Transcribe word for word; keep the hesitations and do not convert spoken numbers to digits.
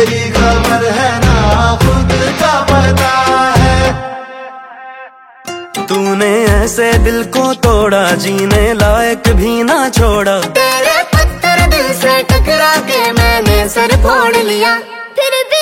तेरी खबर है ना खुद का पता है। तूने ऐसे दिल को तोड़ा, जीने लायक भी ना छोड़ा। तेरे पत्थर दिल से टकरा के मैंने सर फोड़ लिया, फिर भी